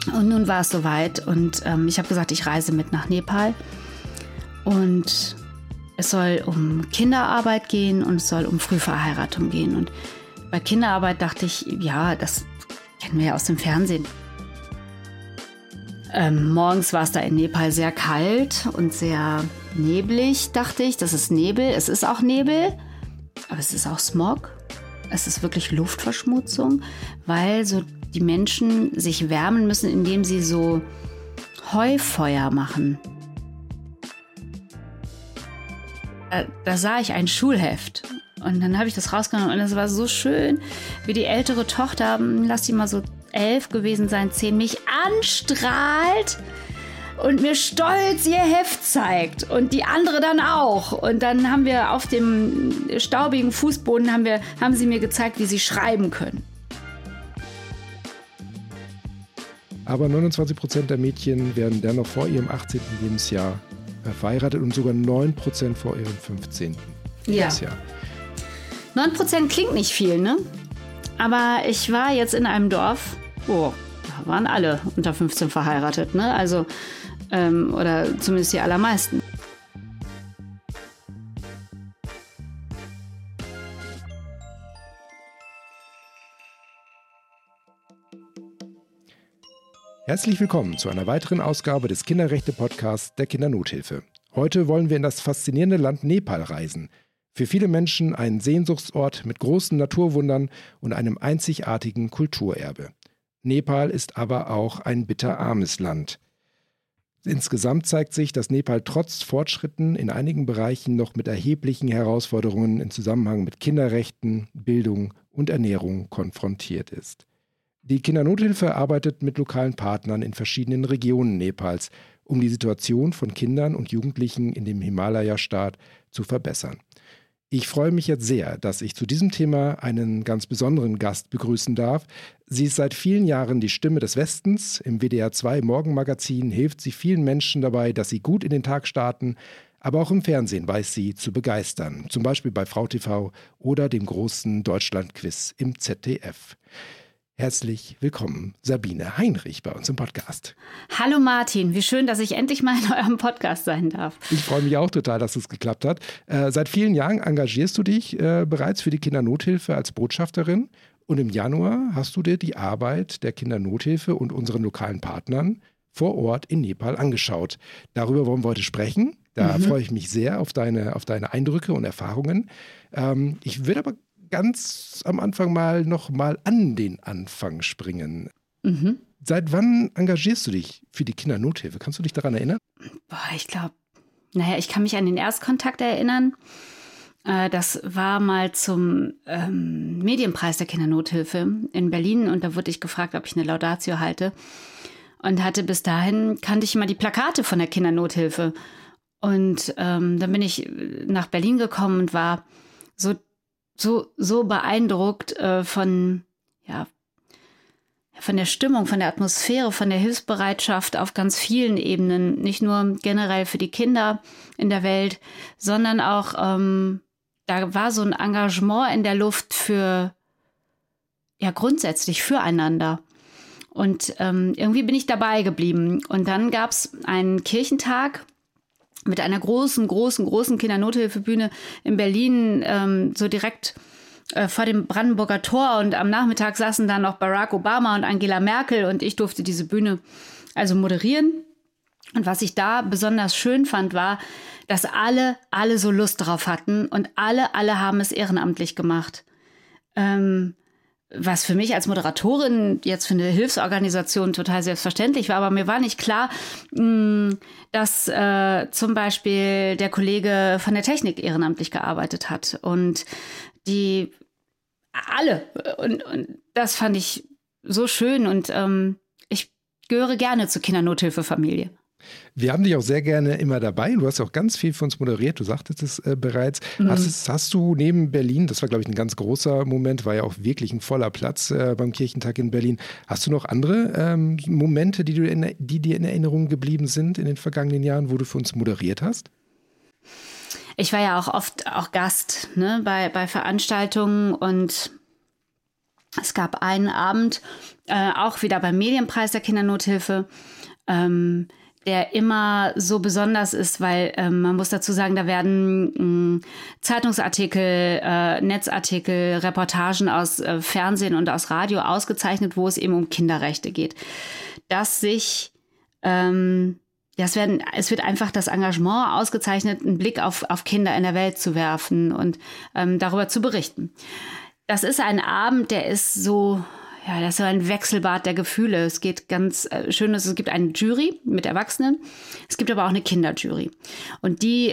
Und nun war es soweit und ich habe gesagt, ich reise mit nach Nepal und es soll um Kinderarbeit gehen und es soll um Frühverheiratung gehen. Und bei Kinderarbeit dachte ich, ja, das kennen wir ja aus dem Fernsehen. Morgens war es da in Nepal sehr kalt und sehr neblig, dachte ich. Das ist Nebel, es ist auch Nebel, aber es ist auch Smog. Es ist wirklich Luftverschmutzung, weil so die Menschen sich wärmen müssen, indem sie so Heufeuer machen. Da sah ich ein Schulheft und dann habe ich das rausgenommen und es war so schön, wie die ältere Tochter, lass sie mal so 11 gewesen sein, 10, mich anstrahlt und mir stolz ihr Heft zeigt und die andere dann auch. Und dann haben wir auf dem staubigen Fußboden haben sie mir gezeigt, wie sie schreiben können. Aber 29% der Mädchen werden dennoch vor ihrem 18. Lebensjahr verheiratet und sogar 9% vor ihrem 15. Lebensjahr. 9% klingt nicht viel, ne? Aber ich war jetzt in einem Dorf, da waren alle unter 15 verheiratet, ne? Also, oder zumindest die allermeisten. Herzlich willkommen zu einer weiteren Ausgabe des Kinderrechte-Podcasts der Kindernothilfe. Heute wollen wir in das faszinierende Land Nepal reisen. Für viele Menschen ein Sehnsuchtsort mit großen Naturwundern und einem einzigartigen Kulturerbe. Nepal ist aber auch ein bitterarmes Land. Insgesamt zeigt sich, dass Nepal trotz Fortschritten in einigen Bereichen noch mit erheblichen Herausforderungen im Zusammenhang mit Kinderrechten, Bildung und Ernährung konfrontiert ist. Die Kindernothilfe arbeitet mit lokalen Partnern in verschiedenen Regionen Nepals, um die Situation von Kindern und Jugendlichen in dem Himalaya-Staat zu verbessern. Ich freue mich jetzt sehr, dass ich zu diesem Thema einen ganz besonderen Gast begrüßen darf. Sie ist seit vielen Jahren die Stimme des Westens. Im WDR 2 Morgenmagazin hilft sie vielen Menschen dabei, dass sie gut in den Tag starten. Aber auch im Fernsehen weiß sie zu begeistern. Zum Beispiel bei Frau TV oder dem großen Deutschlandquiz im ZDF. Herzlich willkommen, Sabine Heinrich, bei uns im Podcast. Hallo Martin, wie schön, dass ich endlich mal in eurem Podcast sein darf. Ich freue mich auch total, dass es geklappt hat. Seit vielen Jahren engagierst du dich bereits für die Kindernothilfe als Botschafterin. Und im Januar hast du dir die Arbeit der Kindernothilfe und unseren lokalen Partnern vor Ort in Nepal angeschaut. Darüber wollen wir heute sprechen. Da freue ich mich sehr auf deine Eindrücke und Erfahrungen. Ich würde aber ganz am Anfang noch mal an den Anfang springen. Seit wann engagierst du dich für die Kindernothilfe? Kannst du dich daran erinnern? Ich glaube, ich kann mich an den Erstkontakt erinnern. Das war mal zum Medienpreis der Kindernothilfe in Berlin und da wurde ich gefragt, ob ich eine Laudatio halte und bis dahin kannte ich immer die Plakate von der Kindernothilfe und dann bin ich nach Berlin gekommen und war so beeindruckt von der Stimmung, von der Atmosphäre, von der Hilfsbereitschaft auf ganz vielen Ebenen. Nicht nur generell für die Kinder in der Welt, sondern auch, da war so ein Engagement in der Luft grundsätzlich füreinander. Und irgendwie bin ich dabei geblieben. Und dann gab es einen Kirchentag mit einer großen Kindernothilfebühne in Berlin, so direkt vor dem Brandenburger Tor. Und am Nachmittag saßen da noch Barack Obama und Angela Merkel und ich durfte diese Bühne also moderieren. Und was ich da besonders schön fand, war, dass alle so Lust drauf hatten und alle haben es ehrenamtlich gemacht. Was für mich als Moderatorin jetzt für eine Hilfsorganisation total selbstverständlich war, aber mir war nicht klar, dass zum Beispiel der Kollege von der Technik ehrenamtlich gearbeitet hat und die alle und das fand ich so schön und ich gehöre gerne zur Kindernothilfefamilie. Wir haben dich auch sehr gerne immer dabei. Du hast auch ganz viel für uns moderiert. Du sagtest es bereits. Hast du neben Berlin, das war, glaube ich, ein ganz großer Moment, war ja auch wirklich ein voller Platz beim Kirchentag in Berlin. Hast du noch andere Momente, die dir in Erinnerung geblieben sind in den vergangenen Jahren, wo du für uns moderiert hast? Ich war ja auch oft Gast, ne, bei Veranstaltungen und Es gab einen Abend, auch wieder beim Medienpreis der Kindernothilfe, der immer so besonders ist, weil man muss dazu sagen, da werden Zeitungsartikel, Netzartikel, Reportagen aus Fernsehen und aus Radio ausgezeichnet, wo es eben um Kinderrechte geht. Es wird einfach das Engagement ausgezeichnet, einen Blick auf Kinder in der Welt zu werfen und darüber zu berichten. Das ist ein Abend, der ist so... Ja, das ist so ein Wechselbad der Gefühle. Es geht ganz schön, es gibt eine Jury mit Erwachsenen. Es gibt aber auch eine Kinderjury. Und die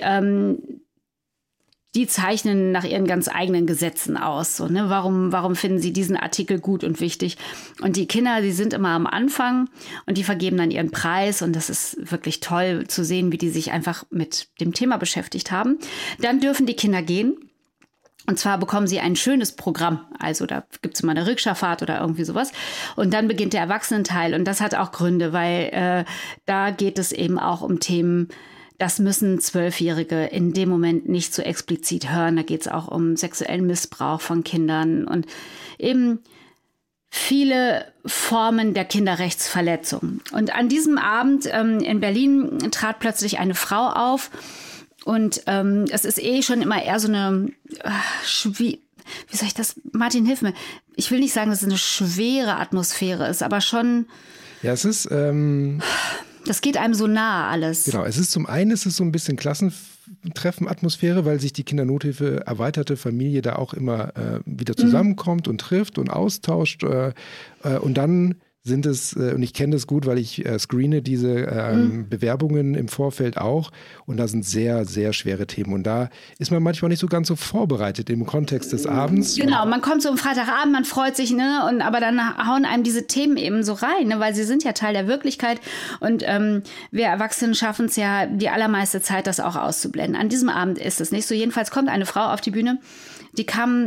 zeichnen nach ihren ganz eigenen Gesetzen aus. So, ne? Warum finden sie diesen Artikel gut und wichtig? Und die Kinder, die sind immer am Anfang und die vergeben dann ihren Preis. Und das ist wirklich toll zu sehen, wie die sich einfach mit dem Thema beschäftigt haben. Dann dürfen die Kinder gehen. Und zwar bekommen sie ein schönes Programm. Also da gibt es immer eine Rikscha-Fahrt oder irgendwie sowas. Und dann beginnt der Erwachsenenteil. Und das hat auch Gründe, weil da geht es eben auch um Themen, das müssen 12-Jährige in dem Moment nicht so explizit hören. Da geht es auch um sexuellen Missbrauch von Kindern und eben viele Formen der Kinderrechtsverletzung. Und an diesem Abend in Berlin trat plötzlich eine Frau auf. Und es ist schon immer eher so eine, wie soll ich das, Martin, hilf mir. Ich will nicht sagen, dass es eine schwere Atmosphäre ist, aber schon. Ja, es ist. Das geht einem so nah alles. Genau, zum einen ist es so ein bisschen Klassentreffen-Atmosphäre, weil sich die Kindernothilfe erweiterte Familie da auch immer wieder zusammenkommt und trifft und austauscht. Und dann sind es, und ich kenne das gut, weil ich screene diese Bewerbungen im Vorfeld auch, und da sind sehr, sehr schwere Themen, und da ist man manchmal nicht so ganz so vorbereitet im Kontext des Abends. Genau, man kommt so am Freitagabend, man freut sich, ne, aber dann hauen einem diese Themen eben so rein, ne, weil sie sind ja Teil der Wirklichkeit, und wir Erwachsenen schaffen es ja die allermeiste Zeit, das auch auszublenden. An diesem Abend ist es nicht so. Jedenfalls kommt eine Frau auf die Bühne, die kam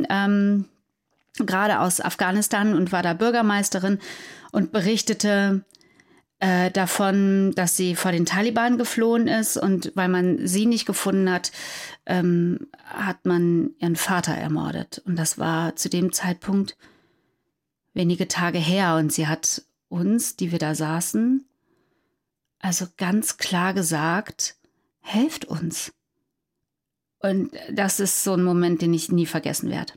gerade aus Afghanistan und war da Bürgermeisterin und berichtete davon, dass sie vor den Taliban geflohen ist, und weil man sie nicht gefunden hat, hat man ihren Vater ermordet. Und das war zu dem Zeitpunkt wenige Tage her, und sie hat uns, die wir da saßen, also ganz klar gesagt, helft uns. Und das ist so ein Moment, den ich nie vergessen werde.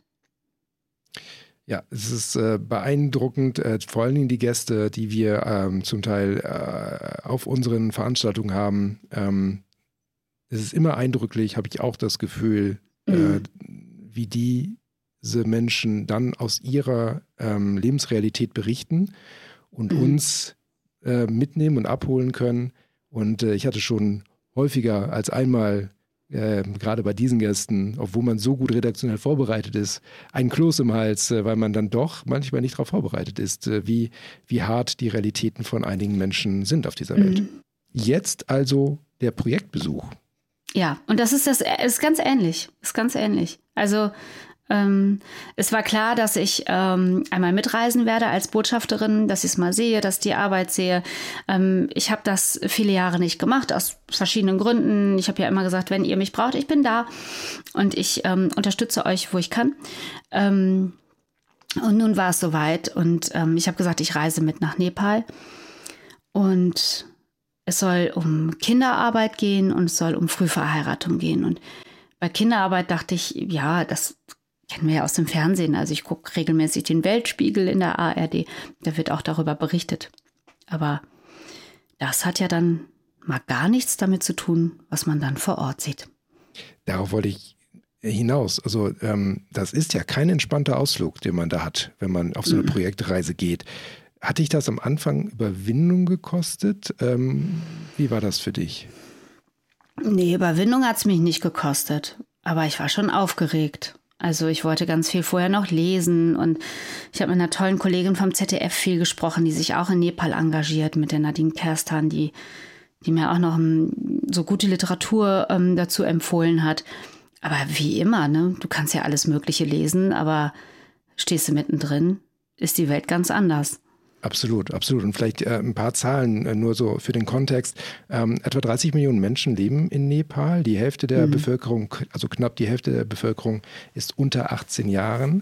Ja, es ist beeindruckend, vor allen Dingen die Gäste, die wir zum Teil auf unseren Veranstaltungen haben. Es ist immer eindrücklich, habe ich auch das Gefühl, wie diese Menschen dann aus ihrer Lebensrealität berichten und uns mitnehmen und abholen können. Und ich hatte schon häufiger als einmal, gerade bei diesen Gästen, obwohl man so gut redaktionell vorbereitet ist, ein Kloß im Hals, weil man dann doch manchmal nicht darauf vorbereitet ist, wie hart die Realitäten von einigen Menschen sind auf dieser Welt. Jetzt also der Projektbesuch. Ja, und das ist ganz ähnlich. Ist ganz ähnlich. Also es war klar, dass ich einmal mitreisen werde als Botschafterin, dass ich es mal sehe, dass ich die Arbeit sehe. Ich habe das viele Jahre nicht gemacht, aus verschiedenen Gründen. Ich habe ja immer gesagt, wenn ihr mich braucht, ich bin da, und ich unterstütze euch, wo ich kann. Und nun war es soweit, und ich habe gesagt, ich reise mit nach Nepal, und es soll um Kinderarbeit gehen und es soll um Frühverheiratung gehen. Und bei Kinderarbeit dachte ich, ja, das kennen wir ja aus dem Fernsehen. Also ich gucke regelmäßig den Weltspiegel in der ARD. Da wird auch darüber berichtet. Aber das hat ja dann mal gar nichts damit zu tun, was man dann vor Ort sieht. Darauf wollte ich hinaus. Also das ist ja kein entspannter Ausflug, den man da hat, wenn man auf so eine Projektreise geht. Hat dich das am Anfang Überwindung gekostet? Wie war das für dich? Nee, Überwindung hat es mich nicht gekostet. Aber ich war schon aufgeregt. Also ich wollte ganz viel vorher noch lesen, und ich habe mit einer tollen Kollegin vom ZDF viel gesprochen, die sich auch in Nepal engagiert, mit der Nadine Kerstan, die mir auch noch so gute Literatur dazu empfohlen hat. Aber wie immer, ne? Du kannst ja alles Mögliche lesen, aber stehst du mittendrin, ist die Welt ganz anders. Absolut, absolut. Und vielleicht ein paar Zahlen nur so für den Kontext. Etwa 30 Millionen Menschen leben in Nepal. Die Hälfte der Bevölkerung, also knapp die Hälfte der Bevölkerung, ist unter 18 Jahren.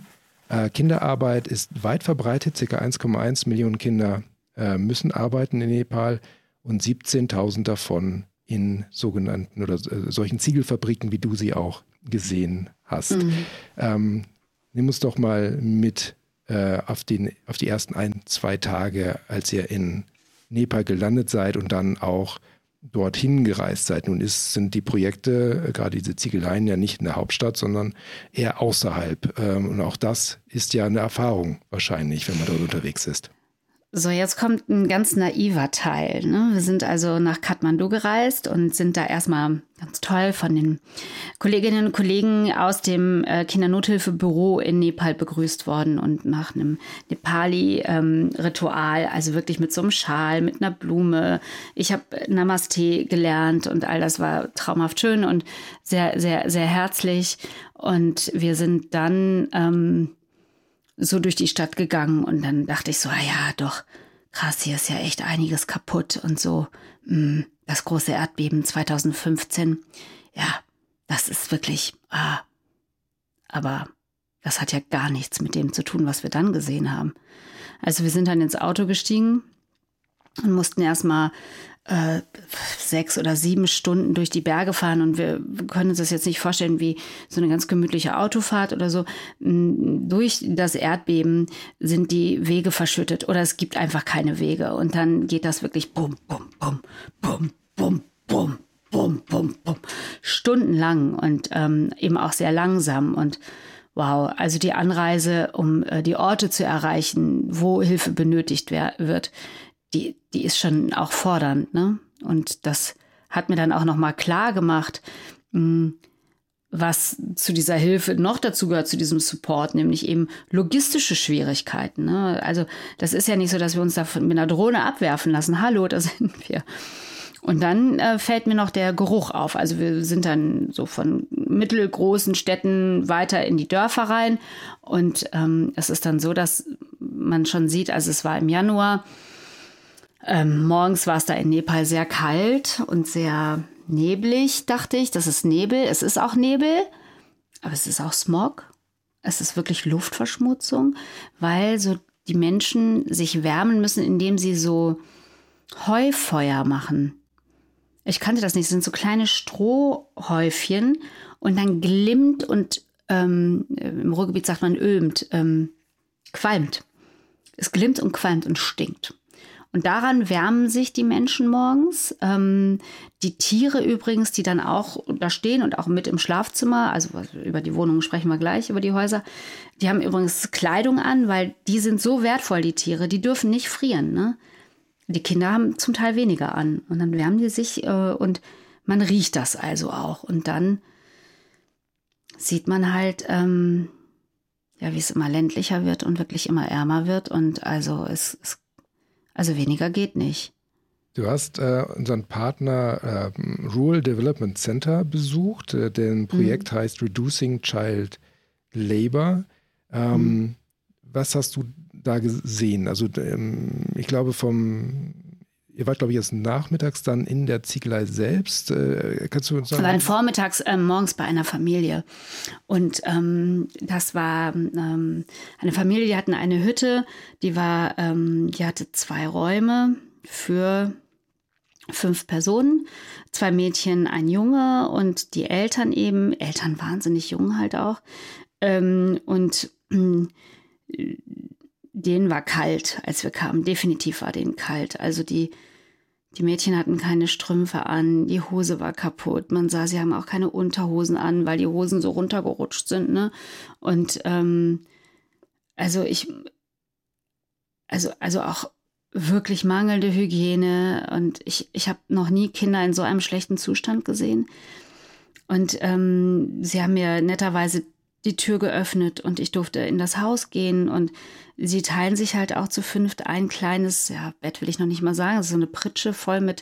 Kinderarbeit ist weit verbreitet. Ca. 1,1 Millionen Kinder müssen arbeiten in Nepal und 17.000 davon in sogenannten oder solchen Ziegelfabriken, wie du sie auch gesehen hast. Nimm uns doch mal mit auf die ersten 1-2 Tage, als ihr in Nepal gelandet seid und dann auch dorthin gereist seid. Nun sind die Projekte, gerade diese Ziegeleien, ja nicht in der Hauptstadt, sondern eher außerhalb. Und auch das ist ja eine Erfahrung wahrscheinlich, wenn man dort unterwegs ist. So, jetzt kommt ein ganz naiver Teil. Ne? Wir sind also nach Kathmandu gereist und sind da erstmal ganz toll von den Kolleginnen und Kollegen aus dem Kindernothilfebüro in Nepal begrüßt worden und nach einem Nepali-Ritual, also wirklich mit so einem Schal, mit einer Blume. Ich habe Namaste gelernt und all das war traumhaft schön und sehr, sehr, sehr herzlich. Und wir sind dann so durch die Stadt gegangen und dann dachte ich so, ja, doch, krass, hier ist ja echt einiges kaputt und so. Das große Erdbeben 2015, ja, das ist wirklich, aber das hat ja gar nichts mit dem zu tun, was wir dann gesehen haben. Also wir sind dann ins Auto gestiegen und mussten erstmal 6 oder 7 Stunden durch die Berge fahren und wir können uns das jetzt nicht vorstellen wie so eine ganz gemütliche Autofahrt oder so. Durch das Erdbeben sind die Wege verschüttet oder es gibt einfach keine Wege und dann geht das wirklich bum, bum, bum, bum, bum, bum, bum, bum, bum, stundenlang und eben auch sehr langsam und wow, also die Anreise, um die Orte zu erreichen, wo Hilfe benötigt wird, die ist schon auch fordernd, ne? Und das hat mir dann auch nochmal klar gemacht, was zu dieser Hilfe noch dazu gehört, zu diesem Support, nämlich eben logistische Schwierigkeiten, ne? Also das ist ja nicht so, dass wir uns da mit einer Drohne abwerfen lassen. Hallo, da sind wir. Und dann fällt mir noch der Geruch auf. Also wir sind dann so von mittelgroßen Städten weiter in die Dörfer rein. Und es ist dann so, dass man schon sieht, also es war im Januar, morgens war es da in Nepal sehr kalt und sehr neblig, dachte ich. Das ist Nebel. Es ist auch Nebel, aber es ist auch Smog. Es ist wirklich Luftverschmutzung, weil so die Menschen sich wärmen müssen, indem sie so Heufeuer machen. Ich kannte das nicht. Es sind so kleine Strohhäufchen und dann glimmt und im Ruhrgebiet sagt man ömt, qualmt. Es glimmt und qualmt und stinkt. Und daran wärmen sich die Menschen morgens. Die Tiere übrigens, die dann auch da stehen und auch mit im Schlafzimmer, also über die Wohnungen sprechen wir gleich, über die Häuser, die haben übrigens Kleidung an, weil die sind so wertvoll, die Tiere, die dürfen nicht frieren, ne? Die Kinder haben zum Teil weniger an und dann wärmen die sich und man riecht das also auch. Und dann sieht man halt, wie es immer ländlicher wird und wirklich immer ärmer wird und also also weniger geht nicht. Du hast unseren Partner Rural Development Center besucht. Deren Projekt heißt Reducing Child Labor. Was hast du da gesehen? Also ich glaube ihr wart, glaube ich, erst nachmittags dann in der Ziegelei selbst. Kannst du uns sagen? Wir waren vormittags, morgens bei einer Familie. Und das war eine Familie, die hatten eine Hütte, die hatte 2 Räume für 5 Personen. 2 Mädchen, ein Junge und die Eltern wahnsinnig jung halt auch. Und denen war kalt, als wir kamen. Definitiv war denen kalt. Also die Mädchen hatten keine Strümpfe an, die Hose war kaputt. Man sah, sie haben auch keine Unterhosen an, weil die Hosen so runtergerutscht sind, ne? Und also auch wirklich mangelnde Hygiene. Und ich habe noch nie Kinder in so einem schlechten Zustand gesehen. Und sie haben mir netterweise die Tür geöffnet und ich durfte in das Haus gehen und sie teilen sich halt auch zu 5 ein kleines, Bett will ich noch nicht mal sagen, so eine Pritsche voll mit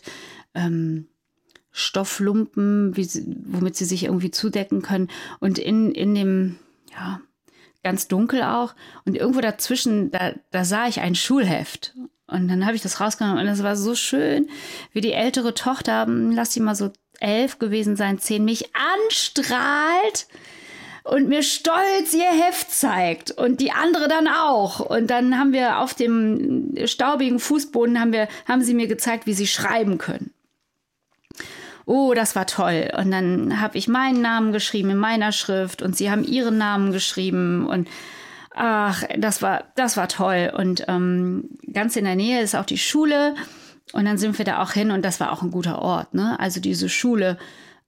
Stofflumpen, womit sie sich irgendwie zudecken können und in dem, ganz dunkel auch und irgendwo dazwischen, da sah ich ein Schulheft und dann habe ich das rausgenommen und das war so schön, wie die ältere Tochter, lass sie mal so 11 gewesen sein, 10, mich anstrahlt. und mir stolz ihr Heft zeigt und die andere dann auch. Und dann haben wir auf dem staubigen Fußboden haben sie mir gezeigt, wie sie schreiben können. Oh, das war toll. Und dann habe ich meinen Namen geschrieben in meiner Schrift und sie haben ihren Namen geschrieben und ach, das war toll. Und ganz in der Nähe ist auch die Schule und dann sind wir da auch hin und das war auch ein guter Ort, ne? Also diese Schule,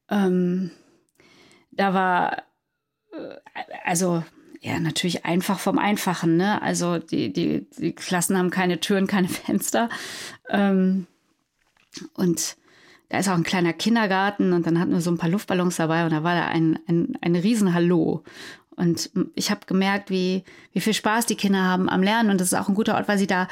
da war, also ja, natürlich einfach vom Einfachen, ne? Also die Klassen haben keine Türen, keine Fenster. Und da ist auch ein kleiner Kindergarten und dann hatten wir so ein paar Luftballons dabei und da war da ein Riesenhallo. Und ich habe gemerkt, wie viel Spaß die Kinder haben am Lernen und das ist auch ein guter Ort, weil sie da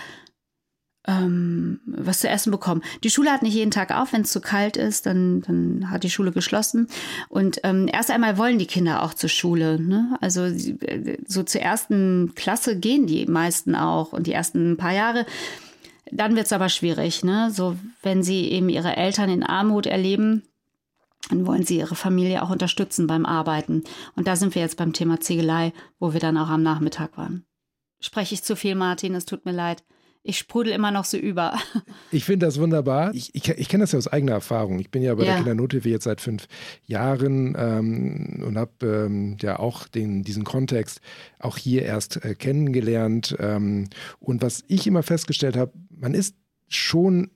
was zu essen bekommen. Die Schule hat nicht jeden Tag auf, wenn es zu kalt ist, dann hat die Schule geschlossen. Und erst einmal wollen die Kinder auch zur Schule, ne? Also so zur ersten Klasse gehen die meisten auch und die ersten paar Jahre. Dann wird es aber schwierig, ne? So, wenn sie eben ihre Eltern in Armut erleben, dann wollen sie ihre Familie auch unterstützen beim Arbeiten. Und da sind wir jetzt beim Thema Ziegelei, wo wir dann auch am Nachmittag waren. Spreche ich zu viel, Martin? Es tut mir leid. Ich sprudel immer noch so über. Ich finde das wunderbar. Ich kenne das ja aus eigener Erfahrung. Ich bin ja bei der Kindernothilfe jetzt seit 5 Jahren und habe ja auch diesen Kontext auch hier erst kennengelernt. Und was ich immer festgestellt habe, man ist schon,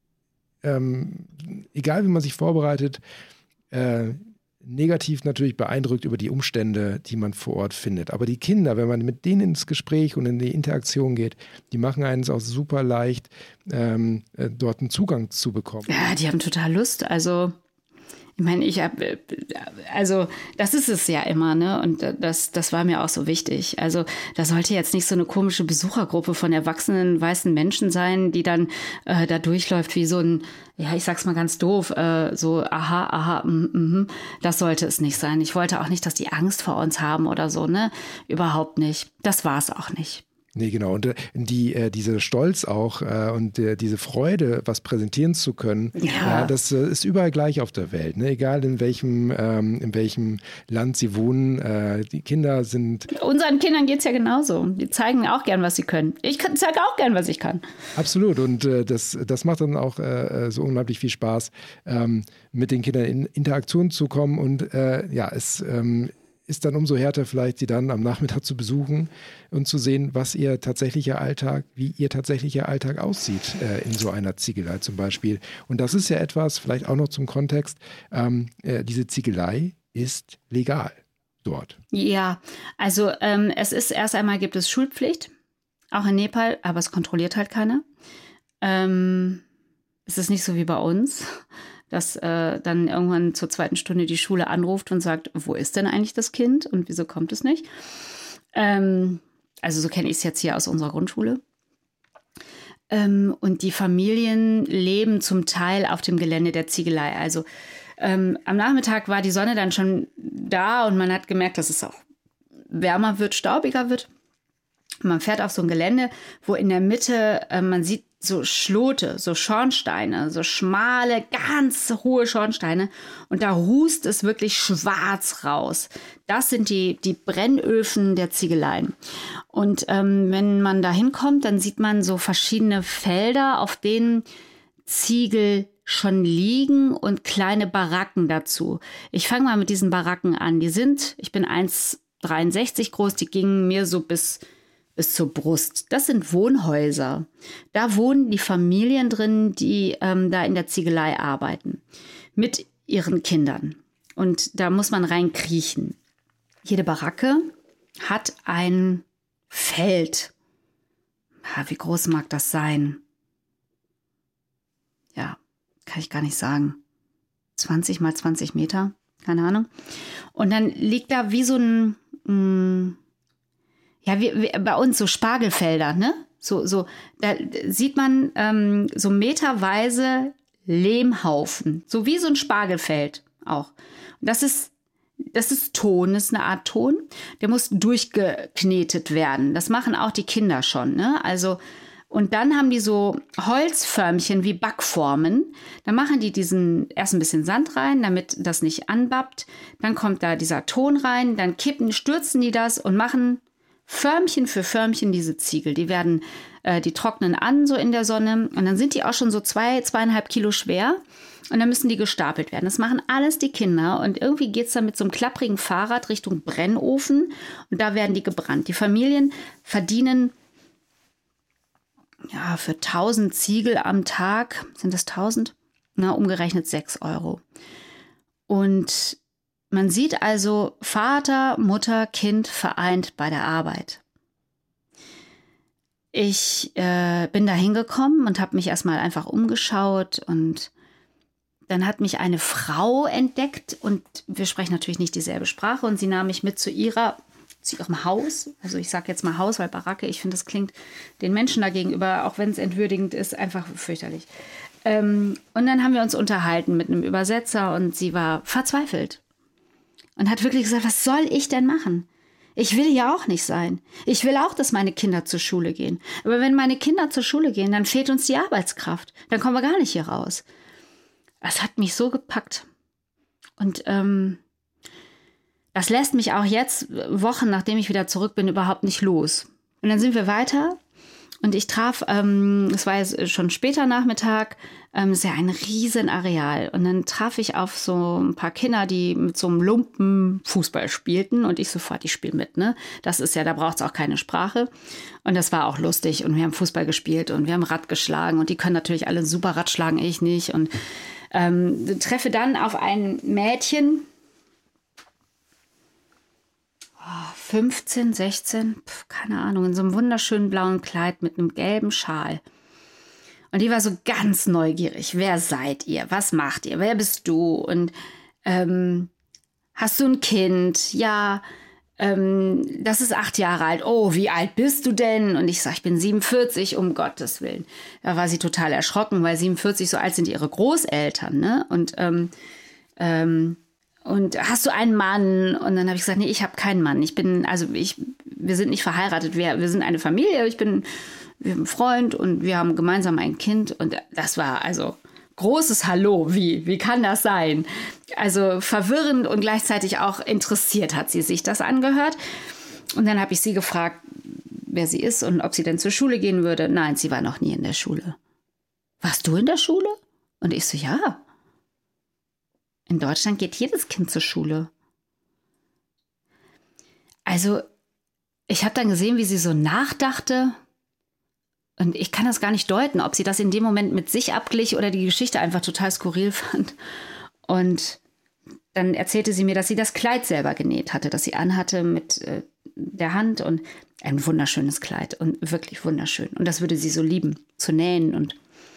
egal wie man sich vorbereitet, negativ natürlich beeindruckt über die Umstände, die man vor Ort findet. Aber die Kinder, wenn man mit denen ins Gespräch und in die Interaktion geht, die machen einen es auch super leicht, dort einen Zugang zu bekommen. Ja, die haben total Lust. Also ich meine, das ist es ja immer, ne? Und das war mir auch so wichtig. Also da sollte jetzt nicht so eine komische Besuchergruppe von erwachsenen weißen Menschen sein, die dann da durchläuft wie so ein, ja, ich sag's mal ganz doof, so aha, das sollte es nicht sein. Ich wollte auch nicht, dass die Angst vor uns haben oder so, ne? Überhaupt nicht. Das war es auch nicht. Nee, genau. Und diese Stolz auch und diese Freude, was präsentieren zu können, das ist überall gleich auf der Welt. Ne? Egal in welchem Land sie wohnen, die Kinder sind... Unseren Kindern geht es ja genauso. Die zeigen auch gern, was sie können. Ich zeige auch gern, was ich kann. Absolut. Und das macht dann auch so unglaublich viel Spaß, mit den Kindern in Interaktion zu kommen. Und es ist dann umso härter vielleicht, sie dann am Nachmittag zu besuchen und zu sehen, wie ihr tatsächlicher Alltag aussieht in so einer Ziegelei zum Beispiel. Und das ist ja etwas, vielleicht auch noch zum Kontext, diese Ziegelei ist legal dort. Ja, also es ist erst einmal gibt es Schulpflicht, auch in Nepal, aber es kontrolliert halt keiner. Es ist nicht so wie bei uns, dass dann irgendwann zur 2. Stunde die Schule anruft und sagt, wo ist denn eigentlich das Kind und wieso kommt es nicht? Also so kenne ich es jetzt hier aus unserer Grundschule. Und die Familien leben zum Teil auf dem Gelände der Ziegelei. Also am Nachmittag war die Sonne dann schon da und man hat gemerkt, dass es auch wärmer wird, staubiger wird. Man fährt auf so ein Gelände, wo in der Mitte man sieht so Schlote, so Schornsteine, so schmale, ganz hohe Schornsteine. Und da hust es wirklich schwarz raus. Das sind die Brennöfen der Ziegeleien. Und wenn man da hinkommt, dann sieht man so verschiedene Felder, auf denen Ziegel schon liegen und kleine Baracken dazu. Ich fange mal mit diesen Baracken an. Ich bin 1,63 groß, die gingen mir so bis zur Brust. Das sind Wohnhäuser. Da wohnen die Familien drin, die da in der Ziegelei arbeiten. Mit ihren Kindern. Und da muss man reinkriechen. Jede Baracke hat ein Feld. Wie groß mag das sein? Ja, kann ich gar nicht sagen. 20 mal 20 Meter? Keine Ahnung. Und dann liegt da wie so ein wie bei uns so Spargelfelder, ne? So, da sieht man so meterweise Lehmhaufen, so wie so ein Spargelfeld auch. Und das ist Ton, das ist eine Art Ton, der muss durchgeknetet werden. Das machen auch die Kinder schon, ne? Also Und dann haben die so Holzförmchen wie Backformen. Dann machen die erst ein bisschen Sand rein, damit das nicht anbappt. Dann kommt da dieser Ton rein, dann stürzen die das und machen Förmchen für Förmchen diese Ziegel. Die trocknen an so in der Sonne und dann sind die auch schon so 2,5 Kilo schwer und dann müssen die gestapelt werden. Das machen alles die Kinder und irgendwie geht es dann mit so einem klapprigen Fahrrad Richtung Brennofen und da werden die gebrannt. Die Familien verdienen für 1000 Ziegel am Tag, sind das 1000? Umgerechnet 6 Euro. Und man sieht also Vater, Mutter, Kind vereint bei der Arbeit. Ich bin da hingekommen und habe mich erstmal einfach umgeschaut und dann hat mich eine Frau entdeckt und wir sprechen natürlich nicht dieselbe Sprache und sie nahm mich mit zu ihrem Haus. Also ich sage jetzt mal Haus, weil Baracke, ich finde, das klingt den Menschen da gegenüber, auch wenn es entwürdigend ist, einfach fürchterlich. Und dann haben wir uns unterhalten mit einem Übersetzer und sie war verzweifelt und hat wirklich gesagt, was soll ich denn machen? Ich will ja auch nicht sein. Ich will auch, dass meine Kinder zur Schule gehen. Aber wenn meine Kinder zur Schule gehen, dann fehlt uns die Arbeitskraft. Dann kommen wir gar nicht hier raus. Das hat mich so gepackt. Und das lässt mich auch jetzt, Wochen nachdem ich wieder zurück bin, überhaupt nicht los. Und dann sind wir weiter und ich traf, es war jetzt schon später Nachmittag, ist ja ein riesen Areal. Und dann traf ich auf so ein paar Kinder, die mit so einem Lumpen Fußball spielten und ich sofort, ich spiele mit, ne? Das ist ja, da braucht es auch keine Sprache. Und das war auch lustig und wir haben Fußball gespielt und wir haben Rad geschlagen und die können natürlich alle super Rad schlagen, ich nicht. Und treffe dann auf ein Mädchen, 15, 16, keine Ahnung, in so einem wunderschönen blauen Kleid mit einem gelben Schal. Und die war so ganz neugierig. Wer seid ihr? Was macht ihr? Wer bist du? Und hast du ein Kind? Ja, das ist 8 Jahre alt. Oh, wie alt bist du denn? Und ich sage, ich bin 47, um Gottes Willen. Da war sie total erschrocken, weil 47, so alt sind ihre Großeltern, ne? Und hast du einen Mann? Und dann habe ich gesagt, nee, ich habe keinen Mann. Wir sind nicht verheiratet. Wir sind eine Familie. Wir haben einen Freund und wir haben gemeinsam ein Kind. Und das war also großes Hallo. Wie kann das sein? Also verwirrend und gleichzeitig auch interessiert hat sie sich das angehört. Und dann habe ich sie gefragt, wer sie ist und ob sie denn zur Schule gehen würde. Nein, sie war noch nie in der Schule. Warst du in der Schule? Und ich so, ja. In Deutschland geht jedes Kind zur Schule. Also, ich habe dann gesehen, wie sie so nachdachte. Und ich kann das gar nicht deuten, ob sie das in dem Moment mit sich abglich oder die Geschichte einfach total skurril fand. Und dann erzählte sie mir, dass sie das Kleid selber genäht hatte, das sie anhatte mit der Hand. Und ein wunderschönes Kleid und wirklich wunderschön. Und das würde sie so lieben, zu nähen und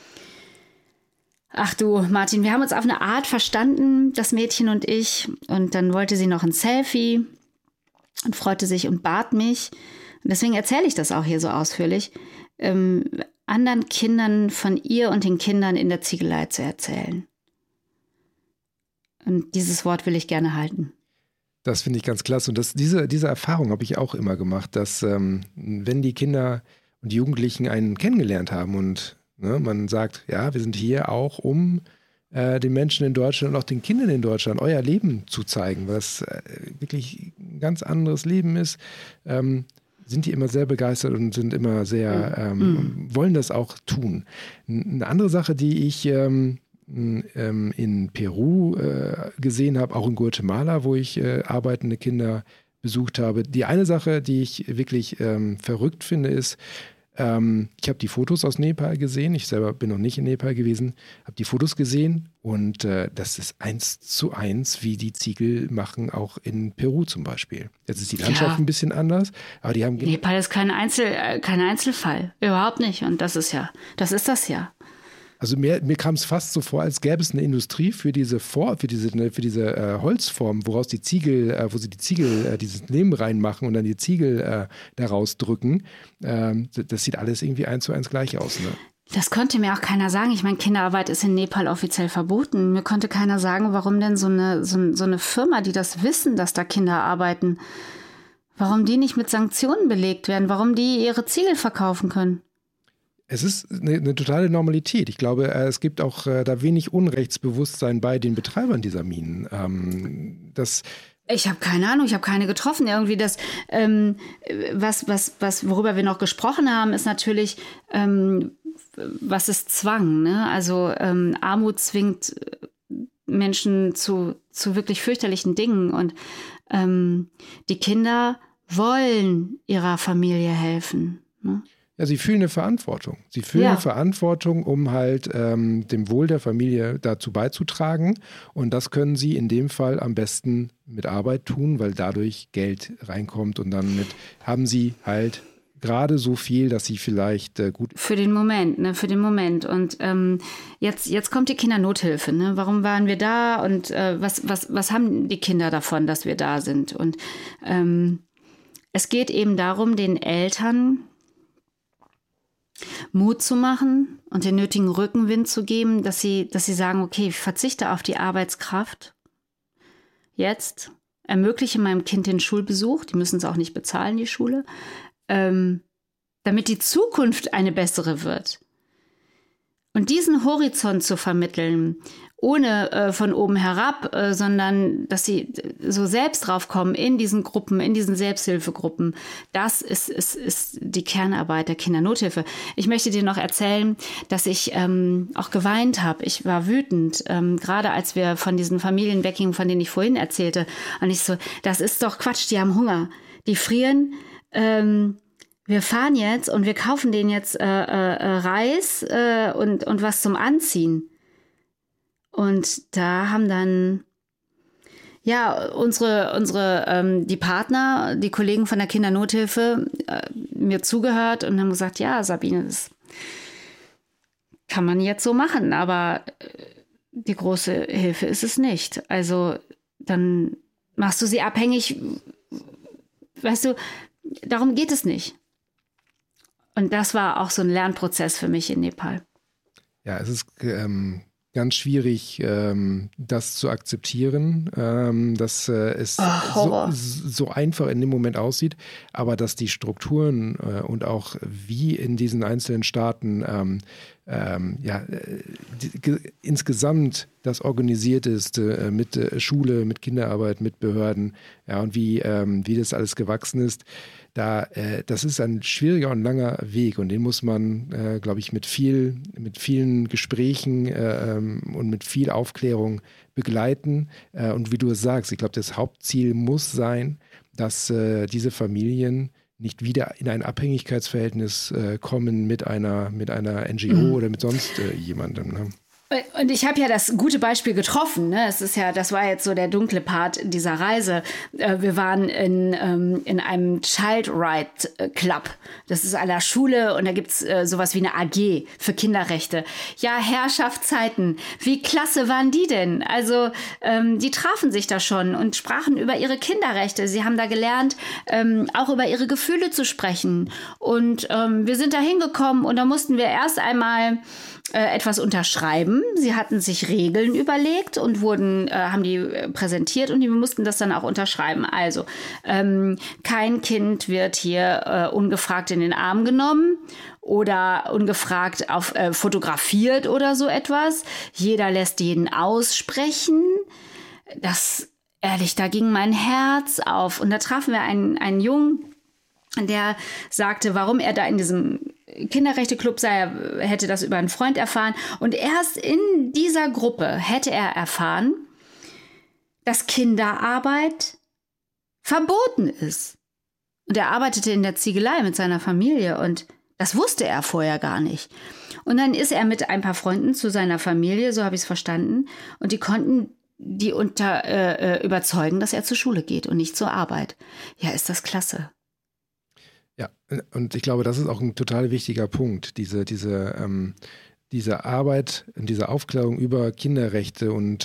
ach du, Martin, wir haben uns auf eine Art verstanden, das Mädchen und ich. Und dann wollte sie noch ein Selfie und freute sich und bat mich. Und deswegen erzähle ich das auch hier so ausführlich, anderen Kindern von ihr und den Kindern in der Ziegelei zu erzählen. Und dieses Wort will ich gerne halten. Das finde ich ganz klasse. Und diese Erfahrung habe ich auch immer gemacht, dass wenn die Kinder und die Jugendlichen einen kennengelernt haben und man sagt, ja, wir sind hier auch, um den Menschen in Deutschland und auch den Kindern in Deutschland euer Leben zu zeigen, was wirklich ein ganz anderes Leben ist, sind die immer sehr begeistert und sind immer sehr, wollen das auch tun. Eine andere Sache, die ich in Peru gesehen habe, auch in Guatemala, wo ich arbeitende Kinder besucht habe. Die eine Sache, die ich wirklich verrückt finde, ist, ich habe die Fotos aus Nepal gesehen. Ich selber bin noch nicht in Nepal gewesen, habe die Fotos gesehen und das ist 1:1, wie die Ziegel machen, auch in Peru zum Beispiel. Jetzt ist die Landschaft ein bisschen anders, aber die haben... Nepal ist kein Einzelfall, überhaupt nicht. Und das ist das ja. Also mir kam es fast so vor, als gäbe es eine Industrie für diese Holzform, wo sie die Ziegel dieses Lehm reinmachen und dann die Ziegel daraus drücken. Das sieht alles irgendwie 1:1 gleich aus, ne? Das konnte mir auch keiner sagen. Ich meine, Kinderarbeit ist in Nepal offiziell verboten. Mir konnte keiner sagen, warum denn so eine Firma, die das wissen, dass da Kinder arbeiten, warum die nicht mit Sanktionen belegt werden, warum die ihre Ziegel verkaufen können. Es ist eine totale Normalität. Ich glaube, es gibt auch da wenig Unrechtsbewusstsein bei den Betreibern dieser Minen. Ich habe keine Ahnung, ich habe keine getroffen. Irgendwie worüber wir noch gesprochen haben, ist natürlich, was ist Zwang, ne? Also Armut zwingt Menschen zu wirklich fürchterlichen Dingen und die Kinder wollen ihrer Familie helfen, ne? Ja, sie fühlen eine Verantwortung. Sie fühlen eine Verantwortung, um halt dem Wohl der Familie dazu beizutragen. Und das können sie in dem Fall am besten mit Arbeit tun, weil dadurch Geld reinkommt. Und dann haben sie halt gerade so viel, dass sie vielleicht gut... Für den Moment, ne? Für den Moment. Und jetzt kommt die Kindernothilfe. Ne? Warum waren wir da? Und was haben die Kinder davon, dass wir da sind? Und es geht eben darum, den Eltern Mut zu machen und den nötigen Rückenwind zu geben, dass sie sagen, okay, ich verzichte auf die Arbeitskraft. Jetzt ermögliche meinem Kind den Schulbesuch, die müssen es auch nicht bezahlen, die Schule, damit die Zukunft eine bessere wird. Und diesen Horizont zu vermitteln, ohne von oben herab, sondern dass sie so selbst draufkommen in diesen Gruppen, in diesen Selbsthilfegruppen. Das ist die Kernarbeit der Kindernothilfe. Ich möchte dir noch erzählen, dass ich auch geweint habe. Ich war wütend, gerade als wir von diesen Familien weggingen, von denen ich vorhin erzählte. Und ich so, das ist doch Quatsch, die haben Hunger. Die frieren. Wir fahren jetzt und wir kaufen denen jetzt Reis und was zum Anziehen. Und da haben dann die Partner, die Kollegen von der Kindernothilfe mir zugehört und haben gesagt, ja, Sabine, das kann man jetzt so machen, aber die große Hilfe ist es nicht. Also dann machst du sie abhängig, weißt du, darum geht es nicht. Und das war auch so ein Lernprozess für mich in Nepal. Ja, es ist ganz schwierig, das zu akzeptieren, dass es so einfach in dem Moment aussieht, aber dass die Strukturen und auch wie in diesen einzelnen Staaten insgesamt das organisiert ist mit Schule, mit Kinderarbeit, mit Behörden, ja, und wie das alles gewachsen ist. Das ist ein schwieriger und langer Weg und den muss man, glaube ich, mit vielen Gesprächen und mit viel Aufklärung begleiten. Und wie du es sagst, ich glaube, das Hauptziel muss sein, dass diese Familien nicht wieder in ein Abhängigkeitsverhältnis kommen mit einer NGO oder mit sonst jemandem. Ne? Und ich habe ja das gute Beispiel getroffen. Ne? Das war jetzt so der dunkle Part dieser Reise. Wir waren in einem Child Right Club. Das ist an der Schule und da gibt's sowas wie eine AG für Kinderrechte. Ja, Herrschaftszeiten. Wie klasse waren die denn? Also die trafen sich da schon und sprachen über ihre Kinderrechte. Sie haben da gelernt, auch über ihre Gefühle zu sprechen. Und wir sind da hingekommen und da mussten wir erst einmal etwas unterschreiben. Sie hatten sich Regeln überlegt und haben die präsentiert und wir mussten das dann auch unterschreiben. Also kein Kind wird hier ungefragt in den Arm genommen oder ungefragt fotografiert oder so etwas. Jeder lässt jeden aussprechen. Da ging mein Herz auf. Und da trafen wir einen Jungen, der sagte, warum er da in diesem Kinderrechte-Club sei, er hätte das über einen Freund erfahren. Und erst in dieser Gruppe hätte er erfahren, dass Kinderarbeit verboten ist. Und er arbeitete in der Ziegelei mit seiner Familie und das wusste er vorher gar nicht. Und dann ist er mit ein paar Freunden zu seiner Familie, so habe ich es verstanden, und die konnten die überzeugen, dass er zur Schule geht und nicht zur Arbeit. Ja, ist das klasse. Ja, und ich glaube, das ist auch ein total wichtiger Punkt, diese Arbeit und diese Aufklärung über Kinderrechte und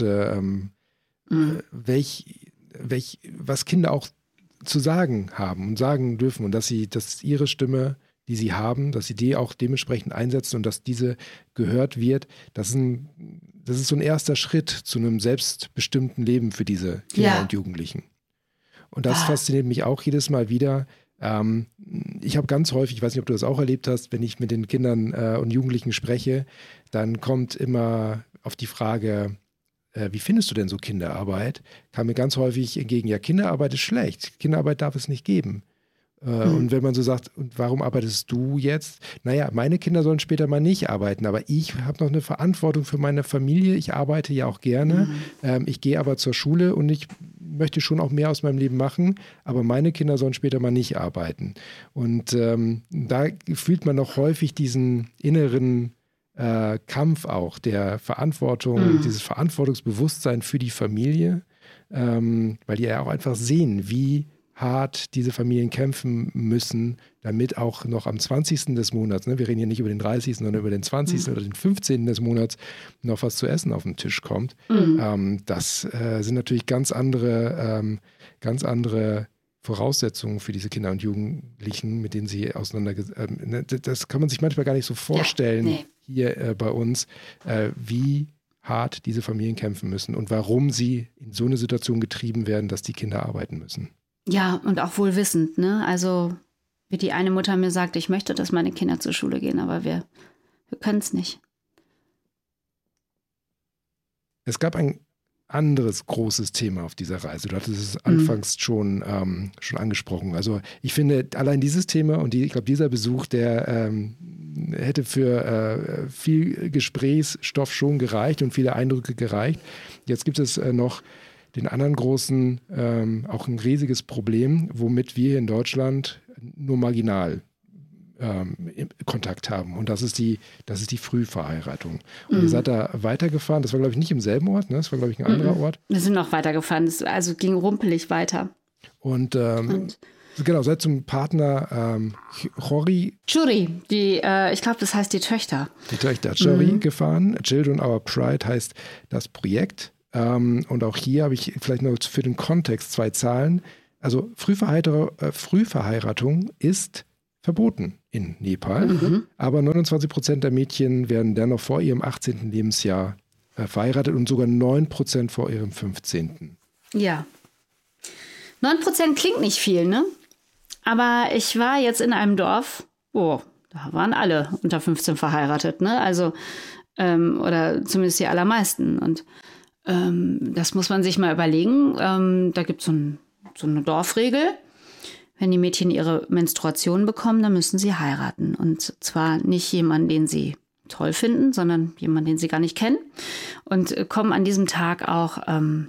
was Kinder auch zu sagen haben und sagen dürfen und dass ihre Stimme, die sie haben, dass sie die auch dementsprechend einsetzen und dass diese gehört wird, das ist so ein erster Schritt zu einem selbstbestimmten Leben für diese Kinder und Jugendlichen. Und das fasziniert mich auch jedes Mal wieder, Ich habe ganz häufig, ich weiß nicht, ob du das auch erlebt hast, wenn ich mit den Kindern und Jugendlichen spreche, dann kommt immer auf die Frage, wie findest du denn so Kinderarbeit? Kam mir ganz häufig entgegen, ja, Kinderarbeit ist schlecht, Kinderarbeit darf es nicht geben. Und wenn man so sagt, und warum arbeitest du jetzt? Naja, meine Kinder sollen später mal nicht arbeiten, aber ich habe noch eine Verantwortung für meine Familie. Ich arbeite ja auch gerne. Ich gehe aber zur Schule und ich möchte schon auch mehr aus meinem Leben machen, aber meine Kinder sollen später mal nicht arbeiten. Und da fühlt man noch häufig diesen inneren Kampf auch der Verantwortung, dieses Verantwortungsbewusstsein für die Familie, weil die ja auch einfach sehen, wie hart diese Familien kämpfen müssen, damit auch noch am 20. des Monats, ne, wir reden hier nicht über den 30., sondern über den 20. oder den 15. des Monats, noch was zu essen auf den Tisch kommt. Das sind natürlich ganz andere Voraussetzungen für diese Kinder und Jugendlichen, mit denen sie das kann man sich manchmal gar nicht so vorstellen, hier bei uns, wie hart diese Familien kämpfen müssen und warum sie in so eine Situation getrieben werden, dass die Kinder arbeiten müssen. Ja, und auch wohl wissend, ne? Also, wie die eine Mutter mir sagt, ich möchte, dass meine Kinder zur Schule gehen, aber wir können es nicht. Es gab ein anderes großes Thema auf dieser Reise. Du hattest es anfangs schon angesprochen. Also ich finde, allein dieses Thema und ich glaube, dieser Besuch, der hätte für viel Gesprächsstoff schon gereicht und viele Eindrücke gereicht. Jetzt gibt es noch den anderen großen, auch ein riesiges Problem, womit wir hier in Deutschland nur marginal Kontakt haben. Und das ist die Frühverheiratung. Und ihr seid da weitergefahren. Das war, glaube ich, nicht im selben Ort, ne? Das war, glaube ich, ein anderer Ort. Wir sind noch weitergefahren. Es ging rumpelig weiter. Und genau, seid zum Partner Chori. Ich glaube, das heißt die Töchter. Die Töchter Chori gefahren. Children Our Pride heißt das Projekt. Und auch hier habe ich vielleicht noch für den Kontext 2 Zahlen. Also Frühverheiratung ist verboten in Nepal, aber 29% der Mädchen werden dennoch vor ihrem 18. Lebensjahr verheiratet und sogar 9% vor ihrem 15. Ja. 9% klingt nicht viel, ne? Aber ich war jetzt in einem Dorf, da waren alle unter 15 verheiratet, ne? Also, oder zumindest die allermeisten. Und das muss man sich mal überlegen. Da gibt es so eine Dorfregel. Wenn die Mädchen ihre Menstruation bekommen, dann müssen sie heiraten. Und zwar nicht jemanden, den sie toll finden, sondern jemanden, den sie gar nicht kennen. Und kommen an diesem Tag auch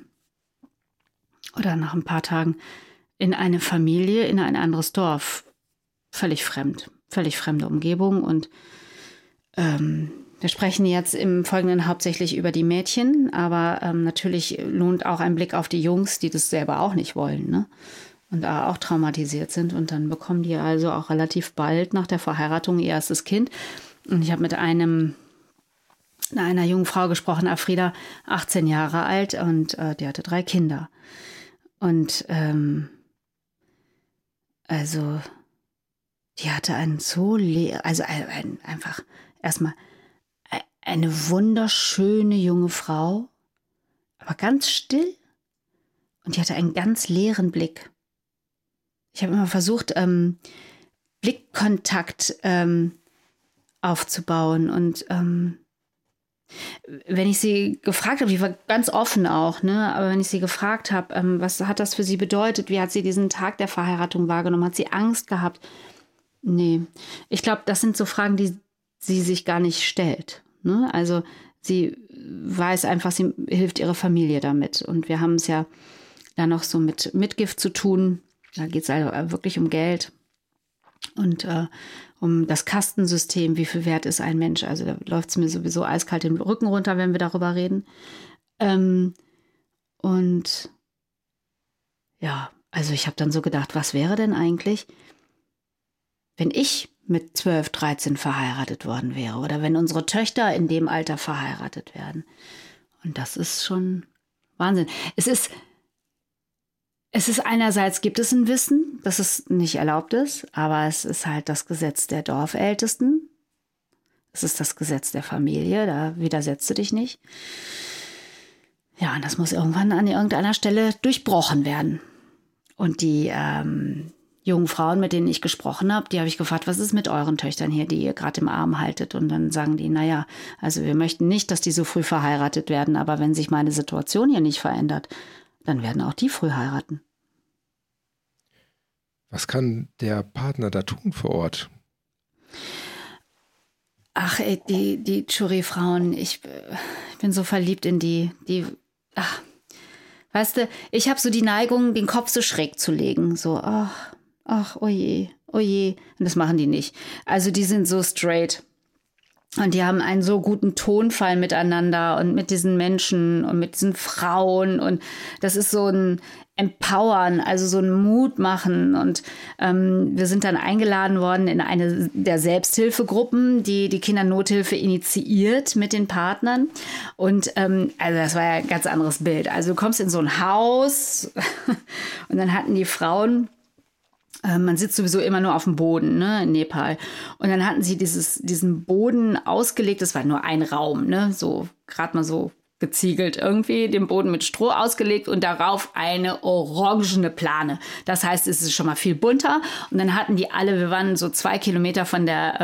oder nach ein paar Tagen in eine Familie, in ein anderes Dorf. Völlig fremd. Völlig fremde Umgebung. Und wir sprechen jetzt im Folgenden hauptsächlich über die Mädchen, aber natürlich lohnt auch ein Blick auf die Jungs, die das selber auch nicht wollen, ne? Und auch traumatisiert sind. Und dann bekommen die also auch relativ bald nach der Verheiratung ihr erstes Kind. Und ich habe mit einer jungen Frau gesprochen, Afrida, 18 Jahre alt, und die hatte 3 Kinder. Und also die hatte einfach erstmal eine wunderschöne junge Frau, aber ganz still, und die hatte einen ganz leeren Blick. Ich habe immer versucht, Blickkontakt aufzubauen, und wenn ich sie gefragt habe, die war ganz offen auch, ne? Aber wenn ich sie gefragt habe, was hat das für sie bedeutet, wie hat sie diesen Tag der Verheiratung wahrgenommen, hat sie Angst gehabt? Nee, ich glaube, das sind so Fragen, die sie sich gar nicht stellt. Ne? Also sie weiß einfach, sie hilft ihrer Familie damit. Und wir haben es ja da noch so mit Mitgift zu tun. Da geht es also wirklich um Geld und um das Kastensystem, wie viel wert ist ein Mensch. Also da läuft es mir sowieso eiskalt den Rücken runter, wenn wir darüber reden. Und ja, also ich habe dann so gedacht, was wäre denn eigentlich, wenn ich mit 12, 13 verheiratet worden wäre oder wenn unsere Töchter in dem Alter verheiratet werden. Und das ist schon Wahnsinn. Es ist einerseits, gibt es ein Wissen, dass es nicht erlaubt ist, aber es ist halt das Gesetz der Dorfältesten. Es ist das Gesetz der Familie, da widersetzt du dich nicht. Ja, und das muss irgendwann an irgendeiner Stelle durchbrochen werden. Und die jungen Frauen, mit denen ich gesprochen habe, die habe ich gefragt, was ist mit euren Töchtern hier, die ihr gerade im Arm haltet? Und dann sagen die, naja, also wir möchten nicht, dass die so früh verheiratet werden, aber wenn sich meine Situation hier nicht verändert, dann werden auch die früh heiraten. Was kann der Partner da tun vor Ort? Ach, ey, die Churi-Frauen, ich bin so verliebt in die, weißt du, ich habe so die Neigung, den Kopf so schräg zu legen, so, ach, oh je. Und das machen die nicht. Also die sind so straight. Und die haben einen so guten Tonfall miteinander und mit diesen Menschen und mit diesen Frauen. Und das ist so ein Empowern, also so ein Mut machen. Und wir sind dann eingeladen worden in eine der Selbsthilfegruppen, die die Kindernothilfe initiiert mit den Partnern. Und also das war ja ein ganz anderes Bild. Also du kommst in so ein Haus und dann hatten die Frauen... Man sitzt sowieso immer nur auf dem Boden, ne, in Nepal. Und dann hatten sie diesen Boden ausgelegt. Das war nur ein Raum, ne, so gerade mal so geziegelt irgendwie, den Boden mit Stroh ausgelegt und darauf eine orangene Plane. Das heißt, es ist schon mal viel bunter. Und dann hatten die alle, wir waren so 2 Kilometer von der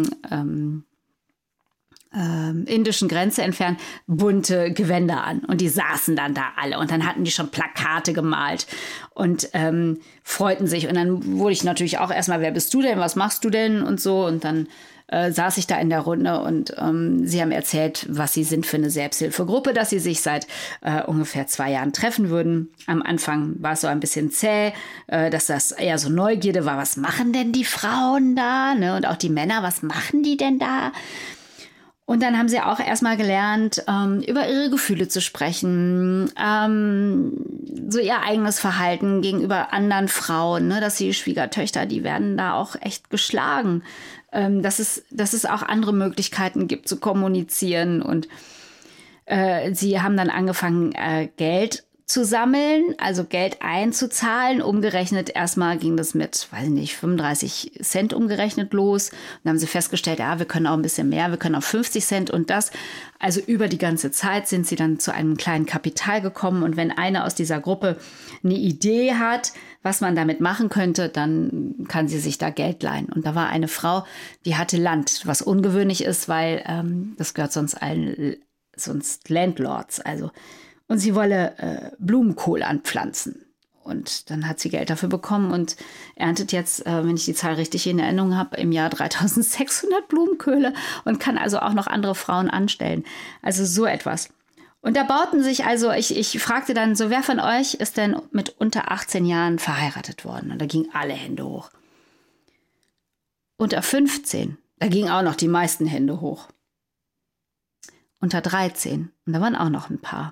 indischen Grenze entfernt, bunte Gewänder an. Und die saßen dann da alle. Und dann hatten die schon Plakate gemalt und freuten sich. Und dann wurde ich natürlich auch erstmal, wer bist du denn, was machst du denn und so. Und dann saß ich da in der Runde und sie haben erzählt, was sie sind für eine Selbsthilfegruppe, dass sie sich seit ungefähr 2 Jahren treffen würden. Am Anfang war es so ein bisschen zäh, dass das eher so Neugierde war, was machen denn die Frauen da? Ne? Und auch die Männer, was machen die denn da? Und dann haben sie auch erstmal gelernt, über ihre Gefühle zu sprechen, so ihr eigenes Verhalten gegenüber anderen Frauen, ne, dass die Schwiegertöchter, die werden da auch echt geschlagen, dass es auch andere Möglichkeiten gibt zu kommunizieren. Und sie haben dann angefangen, Geld zu sammeln, also Geld einzuzahlen. Umgerechnet erstmal ging das mit, weiß ich nicht, 35 Cent umgerechnet los. Und dann haben sie festgestellt, ja, wir können auch ein bisschen mehr, wir können auch 50 Cent und das. Also über die ganze Zeit sind sie dann zu einem kleinen Kapital gekommen. Und wenn einer aus dieser Gruppe eine Idee hat, was man damit machen könnte, dann kann sie sich da Geld leihen. Und da war eine Frau, die hatte Land, was ungewöhnlich ist, weil das gehört sonst Landlords, also. Und sie wolle Blumenkohl anpflanzen. Und dann hat sie Geld dafür bekommen und erntet jetzt, wenn ich die Zahl richtig in Erinnerung habe, im Jahr 3600 Blumenköhle und kann also auch noch andere Frauen anstellen. Also so etwas. Und da bauten sich also, ich fragte dann so, wer von euch ist denn mit unter 18 Jahren verheiratet worden? Und da gingen alle Hände hoch. Unter 15, da gingen auch noch die meisten Hände hoch. Unter 13, und da waren auch noch ein paar.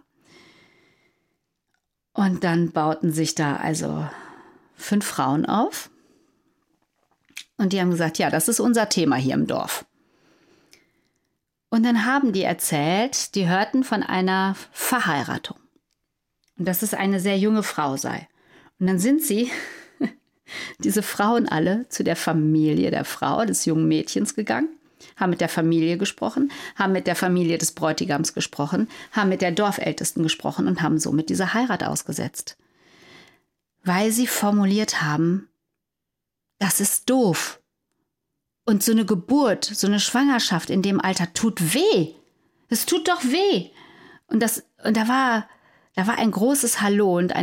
Und dann bauten sich da also 5 Frauen auf. Und die haben gesagt, ja, das ist unser Thema hier im Dorf. Und dann haben die erzählt, die hörten von einer Verheiratung. Und dass es eine sehr junge Frau sei. Und dann sind sie, diese Frauen alle, zu der Familie der Frau, des jungen Mädchens gegangen. Haben mit der Familie gesprochen, haben mit der Familie des Bräutigams gesprochen, haben mit der Dorfältesten gesprochen und haben somit diese Heirat ausgesetzt. Weil sie formuliert haben, das ist doof. Und so eine Geburt, so eine Schwangerschaft in dem Alter tut weh. Es tut doch weh. Und da war ein großes Hallo und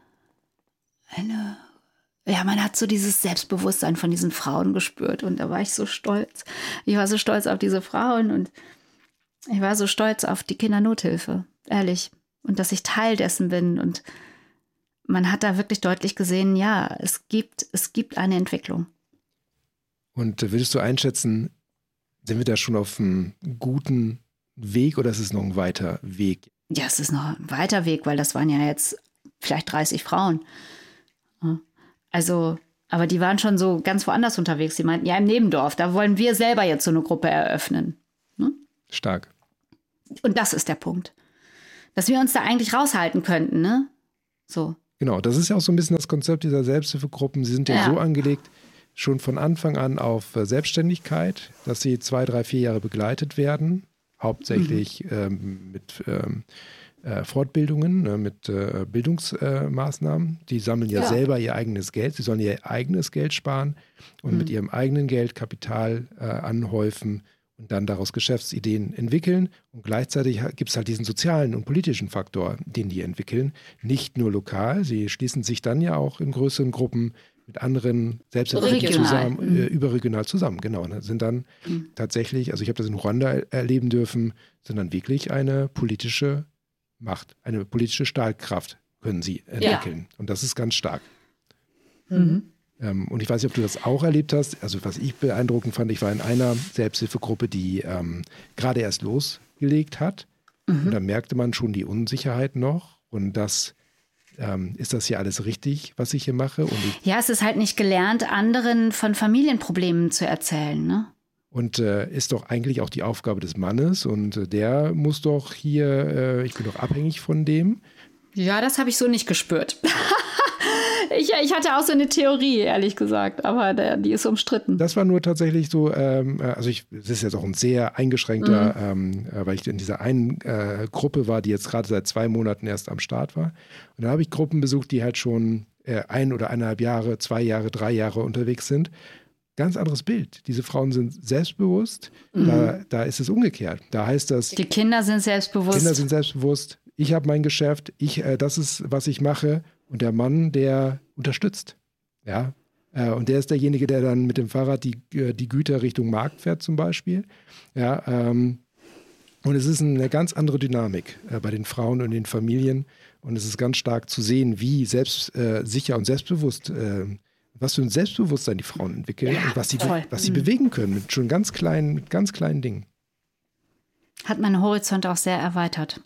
ja, man hat so dieses Selbstbewusstsein von diesen Frauen gespürt und da war ich so stolz. Ich war so stolz auf diese Frauen und ich war so stolz auf die Kindernothilfe, ehrlich. Und dass ich Teil dessen bin und man hat da wirklich deutlich gesehen, ja, es gibt eine Entwicklung. Und würdest du einschätzen, sind wir da schon auf einem guten Weg oder ist es noch ein weiter Weg? Ja, es ist noch ein weiter Weg, weil das waren ja jetzt vielleicht 30 Frauen. Also, aber die waren schon so ganz woanders unterwegs. Die meinten, ja, im Nebendorf, da wollen wir selber jetzt so eine Gruppe eröffnen. Ne? Stark. Und das ist der Punkt. Dass wir uns da eigentlich raushalten könnten, ne? So. Genau, das ist ja auch so ein bisschen das Konzept dieser Selbsthilfegruppen. Sie sind ja so angelegt, schon von Anfang an auf Selbstständigkeit, dass sie 2, 3, 4 Jahre begleitet werden. Hauptsächlich mit Fortbildungen, ne, mit Bildungsmaßnahmen. Die sammeln ja selber ihr eigenes Geld. Sie sollen ihr eigenes Geld sparen und mit ihrem eigenen Geld Kapital anhäufen und dann daraus Geschäftsideen entwickeln. Und gleichzeitig gibt es halt diesen sozialen und politischen Faktor, den die entwickeln. Nicht nur lokal, sie schließen sich dann ja auch in größeren Gruppen mit anderen Selbsthilfegruppen zusammen, überregional zusammen. Genau, ne? Sind dann tatsächlich, also ich habe das in Ruanda erleben dürfen, sind dann wirklich eine politische Macht, eine politische Stahlkraft können sie entwickeln. Und das ist ganz stark. Und ich weiß nicht, ob du das auch erlebt hast. Also was ich beeindruckend fand, ich war in einer Selbsthilfegruppe, die gerade erst losgelegt hat. Und da merkte man schon die Unsicherheit noch. Und das ist das hier alles richtig, was ich hier mache? Ja, es ist halt nicht gelernt, anderen von Familienproblemen zu erzählen, ne? Und ist doch eigentlich auch die Aufgabe des Mannes. Und der muss doch hier, ich bin doch abhängig von dem. Ja, das habe ich so nicht gespürt. Ich hatte auch so eine Theorie, ehrlich gesagt, aber die ist umstritten. Das war nur tatsächlich so, das ist jetzt auch ein sehr eingeschränkter, weil ich in dieser einen Gruppe war, die jetzt gerade seit 2 Monaten erst am Start war. Und da habe ich Gruppen besucht, die halt schon 1 oder 1,5 Jahre, 2 Jahre, 3 Jahre unterwegs sind. Ganz anderes Bild. Diese Frauen sind selbstbewusst, da ist es umgekehrt. Da heißt das... Die Kinder sind selbstbewusst. Ich habe mein Geschäft, das ist, was ich mache. Und der Mann, der unterstützt. Ja. Und der ist derjenige, der dann mit dem Fahrrad die Güter Richtung Markt fährt zum Beispiel. Ja, und es ist eine ganz andere Dynamik bei den Frauen und den Familien. Und es ist ganz stark zu sehen, wie selbstsicher und selbstbewusst, was für ein Selbstbewusstsein die Frauen entwickeln und was sie bewegen können mit schon ganz kleinen Dingen. Hat meinen Horizont auch sehr erweitert.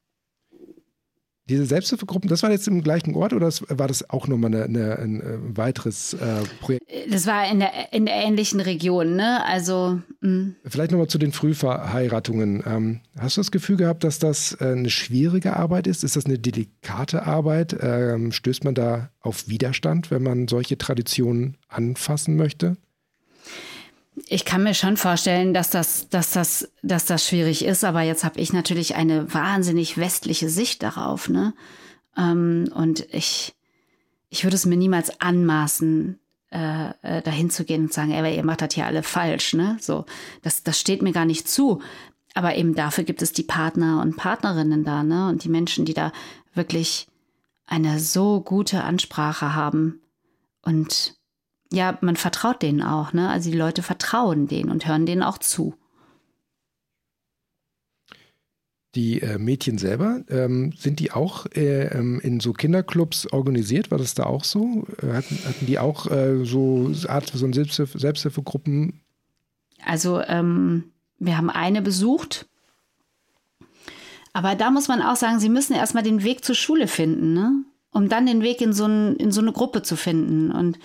Diese Selbsthilfegruppen, das war jetzt im gleichen Ort oder war das auch nochmal ein weiteres Projekt? Das war in der ähnlichen Region, ne? Also. Vielleicht nochmal zu den Frühverheiratungen. Hast du das Gefühl gehabt, dass das eine schwierige Arbeit ist? Ist das eine delikate Arbeit? Stößt man da auf Widerstand, wenn man solche Traditionen anfassen möchte? Ich kann mir schon vorstellen, dass das schwierig ist, aber jetzt habe ich natürlich eine wahnsinnig westliche Sicht darauf, ne? Und ich würde es mir niemals anmaßen, dahin zu gehen und sagen, ey, ihr macht das hier alle falsch, ne? So, das steht mir gar nicht zu. Aber eben dafür gibt es die Partner und Partnerinnen da, ne? Und die Menschen, die da wirklich eine so gute Ansprache haben und ja, man vertraut denen auch, ne? Also die Leute vertrauen denen und hören denen auch zu. Die Mädchen selber, sind die auch in so Kinderclubs organisiert? War das da auch so? Hatten die auch so eine Selbsthilfegruppen? Also wir haben eine besucht. Aber da muss man auch sagen, sie müssen erstmal den Weg zur Schule finden, ne? Um dann den Weg in so eine Gruppe zu finden. Und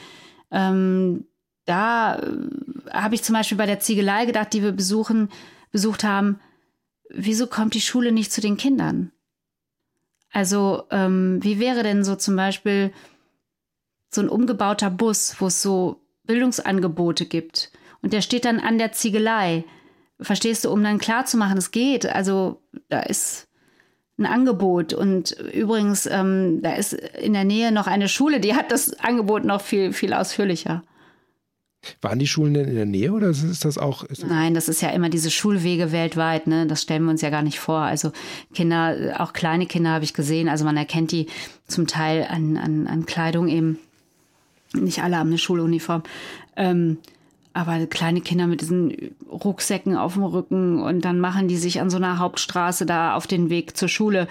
da habe ich zum Beispiel bei der Ziegelei gedacht, die wir besucht haben, wieso kommt die Schule nicht zu den Kindern? Also wie wäre denn so zum Beispiel so ein umgebauter Bus, wo es so Bildungsangebote gibt und der steht dann an der Ziegelei, verstehst du, um dann klarzumachen, es geht, also da ist ein Angebot und übrigens, da ist in der Nähe noch eine Schule, die hat das Angebot noch viel, viel ausführlicher. Waren die Schulen denn in der Nähe oder ist das auch? Nein, das ist ja immer diese Schulwege weltweit, ne? Das stellen wir uns ja gar nicht vor. Also Kinder, auch kleine Kinder habe ich gesehen, also man erkennt die zum Teil an Kleidung eben. Nicht alle haben eine Schuluniform. Aber kleine Kinder mit diesen Rucksäcken auf dem Rücken und dann machen die sich an so einer Hauptstraße da auf den Weg zur Schule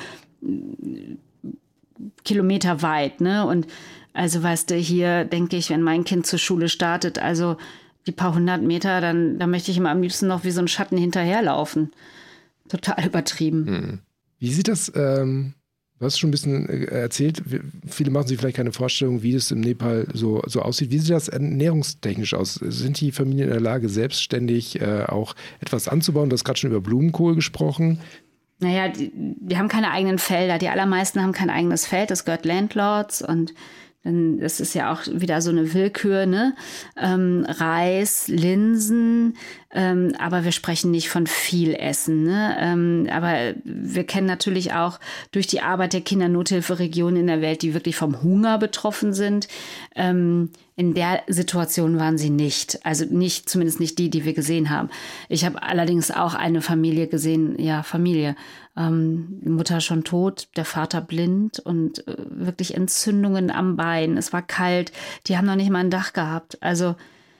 kilometerweit, ne? Und also weißt du, hier denke ich, wenn mein Kind zur Schule startet, also die paar 100 Meter, dann möchte ich ihm am liebsten noch wie so ein Schatten hinterherlaufen. Total übertrieben. Wie sieht das, du hast schon ein bisschen erzählt, viele machen sich vielleicht keine Vorstellung, wie es im Nepal so aussieht. Wie sieht das ernährungstechnisch aus? Sind die Familien in der Lage, selbstständig auch etwas anzubauen? Du hast gerade schon über Blumenkohl gesprochen. Naja, die haben keine eigenen Felder. Die allermeisten haben kein eigenes Feld. Das gehört Landlords und Denn das ist ja auch wieder so eine Willkür, ne? Reis, Linsen, aber wir sprechen nicht von viel Essen, ne? Aber wir kennen natürlich auch durch die Arbeit der Kindernothilferegionen in der Welt, die wirklich vom Hunger betroffen sind. In der Situation waren sie nicht. Also nicht, zumindest nicht die wir gesehen haben. Ich habe allerdings auch eine Familie gesehen, ja, Familie. Die Mutter schon tot, der Vater blind und wirklich Entzündungen am Bein. Es war kalt, die haben noch nicht mal ein Dach gehabt. Also,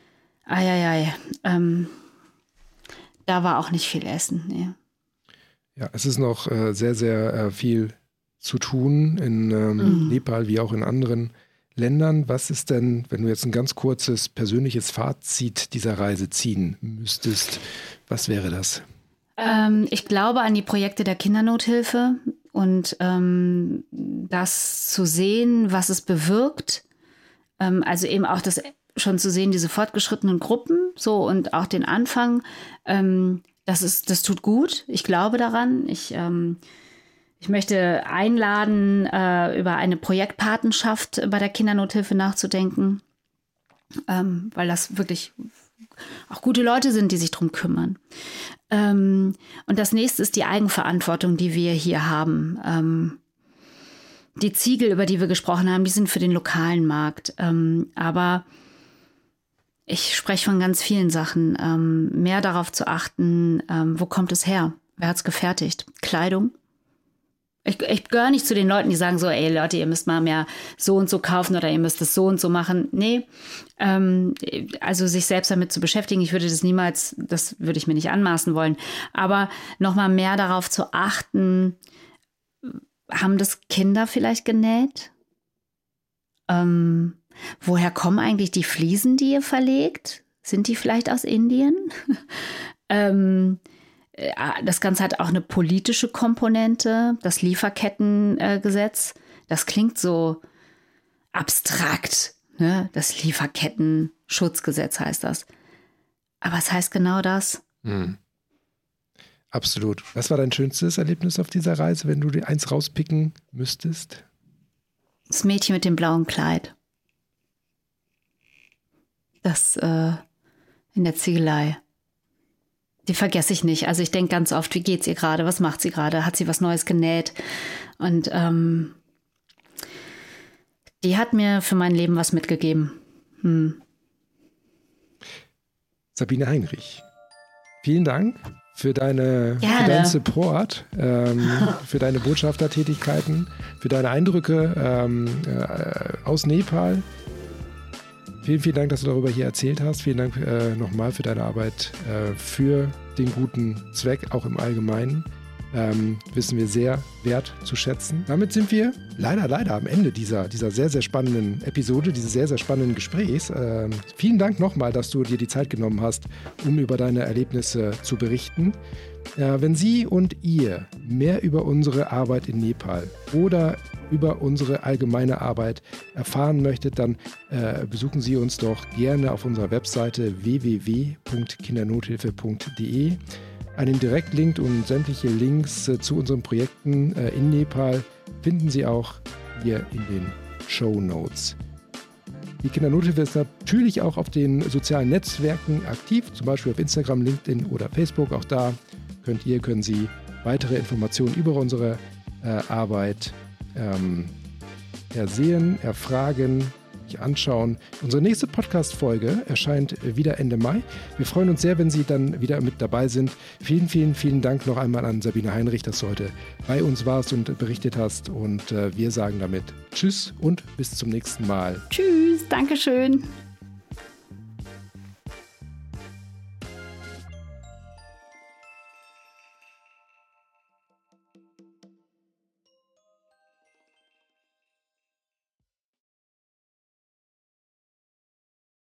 da war auch nicht viel Essen. Nee. Ja, es ist noch sehr, sehr viel zu tun in Nepal wie auch in anderen Ländern. Was ist denn, wenn du jetzt ein ganz kurzes persönliches Fazit dieser Reise ziehen müsstest, was wäre das? Ich glaube an die Projekte der Kindernothilfe und das zu sehen, was es bewirkt. Also eben auch das schon zu sehen, diese fortgeschrittenen Gruppen so und auch den Anfang. Das tut gut. Ich glaube daran. Ich möchte einladen, über eine Projektpatenschaft bei der Kindernothilfe nachzudenken, weil das wirklich auch gute Leute sind, die sich drum kümmern. Und das nächste ist die Eigenverantwortung, die wir hier haben. Die Ziegel, über die wir gesprochen haben, die sind für den lokalen Markt. Aber ich spreche von ganz vielen Sachen. Mehr darauf zu achten, wo kommt es her? Wer hat es gefertigt? Kleidung? Ich gehöre nicht zu den Leuten, die sagen so, ey Leute, ihr müsst mal mehr so und so kaufen oder ihr müsst es so und so machen. Nee, also sich selbst damit zu beschäftigen, ich würde das niemals, das würde ich mir nicht anmaßen wollen. Aber nochmal mehr darauf zu achten, haben das Kinder vielleicht genäht? Woher kommen eigentlich die Fliesen, die ihr verlegt? Sind die vielleicht aus Indien? Das Ganze hat auch eine politische Komponente, das Lieferkettengesetz. Das klingt so abstrakt, ne? Das Lieferketten-Schutzgesetz heißt das. Aber es heißt genau das. Absolut. Was war dein schönstes Erlebnis auf dieser Reise, wenn du dir eins rauspicken müsstest? Das Mädchen mit dem blauen Kleid. Das in der Ziegelei. Die vergesse ich nicht. Also ich denke ganz oft, wie geht's ihr gerade? Was macht sie gerade? Hat sie was Neues genäht? Und die hat mir für mein Leben was mitgegeben. Sabine Heinrich, vielen Dank für deinen Support, für deine Botschaftertätigkeiten, für deine Eindrücke aus Nepal. Vielen, vielen Dank, dass du darüber hier erzählt hast. Vielen Dank nochmal für deine Arbeit für den guten Zweck, auch im Allgemeinen. Wissen wir sehr wert zu schätzen. Damit sind wir leider am Ende dieser sehr, sehr spannenden Episode, dieses sehr, sehr spannenden Gesprächs. Vielen Dank nochmal, dass du dir die Zeit genommen hast, um über deine Erlebnisse zu berichten. Wenn Sie und ihr mehr über unsere Arbeit in Nepal oder über unsere allgemeine Arbeit erfahren möchtet, dann besuchen Sie uns doch gerne auf unserer Webseite www.kindernothilfe.de. Einen Direktlink und sämtliche Links zu unseren Projekten in Nepal finden Sie auch hier in den Shownotes. Die Kindernothilfe ist natürlich auch auf den sozialen Netzwerken aktiv, zum Beispiel auf Instagram, LinkedIn oder Facebook. Auch da können Sie weitere Informationen über unsere Arbeit ersehen, erfragen, anschauen. Unsere nächste Podcast-Folge erscheint wieder Ende Mai. Wir freuen uns sehr, wenn Sie dann wieder mit dabei sind. Vielen, vielen, vielen Dank noch einmal an Sabine Heinrich, dass du heute bei uns warst und berichtet hast. Und wir sagen damit Tschüss und bis zum nächsten Mal. Tschüss, Dankeschön.